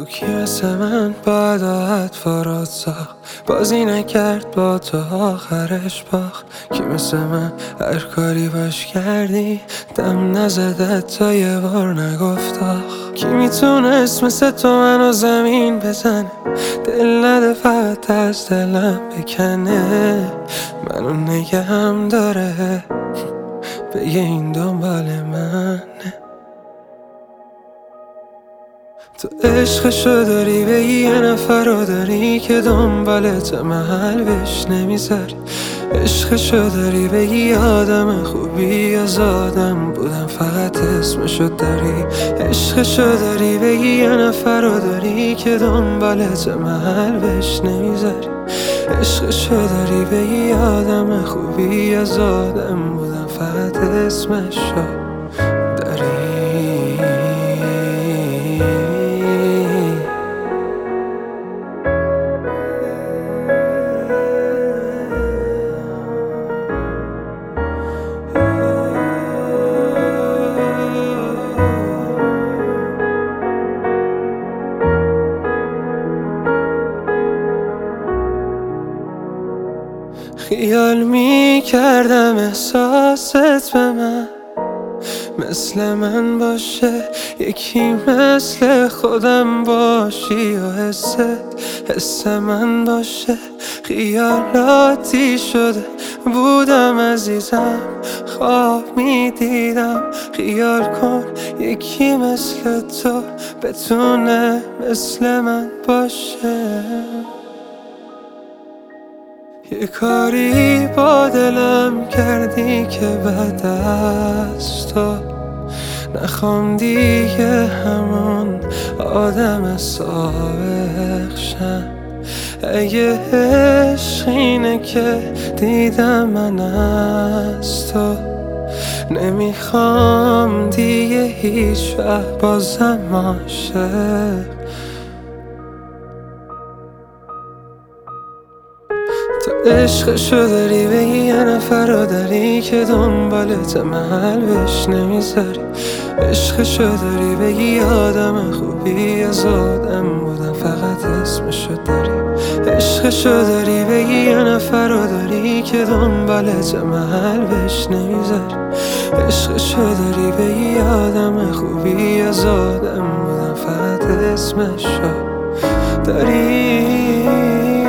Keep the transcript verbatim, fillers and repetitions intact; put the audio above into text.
بگو کی مثل من باید آهد فاراد ساخت، بازی نکرد با تو آخرش باخت. کی مثل من هر کاری باش کردی دم نزده تا یه بار نگفت آخ. کی میتونست مثل تو منو زمین بزنه، دل نده فقط از دلم بکنه، منو نگهم داره بگه این دنبال منه. تو عشقشو داری بگی یه نفر رو داری که دنبالت محل بهش نمیذاری. عشقشو داری بگی آدم خوبی از آدم بودم فقط اسمشو داری. عشقشو داری بگی یه نفر رو داری که دنبالت محل بهش نمیذاری. عشقشو داری بگی آدم خوبی از آدم بودم فقط اسمشو داری. خیال می کردم احساست به من مثل من باشه، یکی مثل خودم باشی و حست حس من باشه. خیالاتی شده بودم عزیزم، خواب می دیدم خیال کن یکی مثل تو بتونه مثل من باشه. یه کاری با دلم کردی که بعد از تو نخوام دیگه همون آدم سابق شم. اگه عشق اینه که دیدم من از تو، نمیخوام دیگه هیچ وقت بازم عاشق. تو عشقشو داری بگی یه نفر رو داری که دنبالت محل بهش نمیذاری. عشقشو داری بگی آدم خوبی از آدم بودم فقط اسمشو داری. عشقشو داری بگی یه نفر رو داری که دنبالت محل بهش نمیذاری. عشقشو داری بگی آدم خوبی از آدم بودم فقط اسمشو داری.